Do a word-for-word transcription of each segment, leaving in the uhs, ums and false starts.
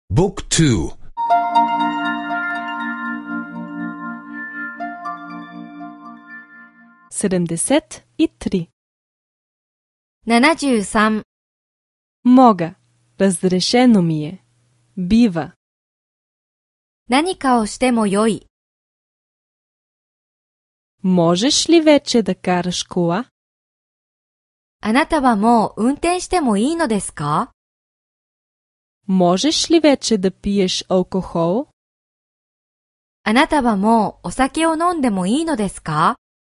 Book two. セブンティスリーななじゅうさん Мога. Разрешено ми е. Бива. 何かをしてもよい。 Можеш ли вече да караш кола? あなたはもう運転してもいいのですか？ Можеш ли вече да пиеш алкохол? あなたはもうお酒を飲んでもいいのですか？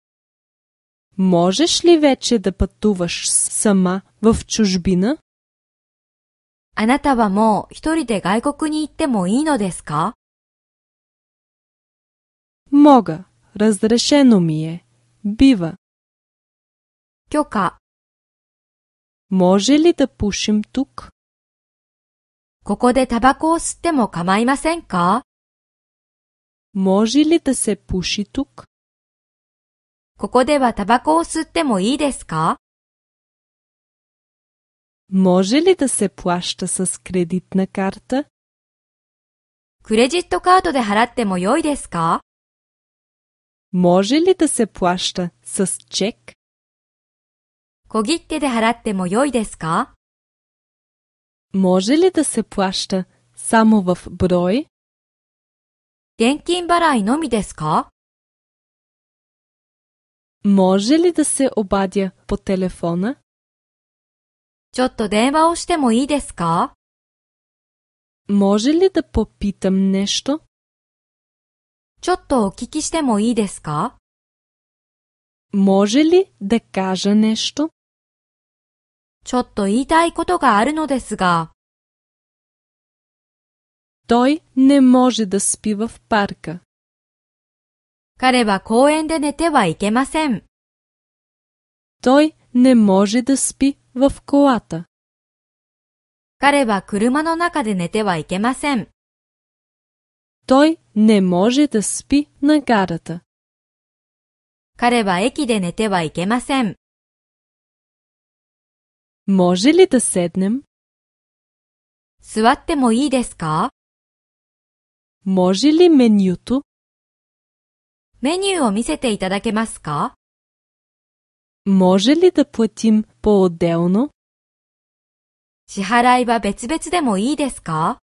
Можеш ли вече да пътуваш сама в чужбина? あなたはもう一人で外国に行ってもいいのですか？ Мога. Разрешено ми е. Бива. 許可。 Може ли да пушим тук? ここでタバコを吸っても構いませんか？ Може ли да се пуши тук? ここではタバコを吸ってもいいですか？ Може ли да се плаща с кредитна карта? クレジットカードで払ってもよいですか？ Може ли да се плаща с чек? 小切手で払ってもよいですか？ Може ли да се плаща само в брой? 現金払いのみですか？ Може ли да се обадя по телефона? ちょっと電話をしてもいいですか？ Може ли да попитам нещо? ちょっとお聞きしてもいいですか？ Може ли да кажа нещо? ちょっと言いたいことがあるのですが。 Той не може да спи в парка. 彼は公園で寝てはいけません。 Той не може да спи в колата. 彼は車の中で寝てはいけません。 Той не може да спи на гарата. 彼は駅で寝てはいけません。 Може ли да седнем? 座ってもいいですか？ Може ли менюто? メニューを見せていただけますか？ Може ли да платим по-отделно? 支払いは別々でもいいですか？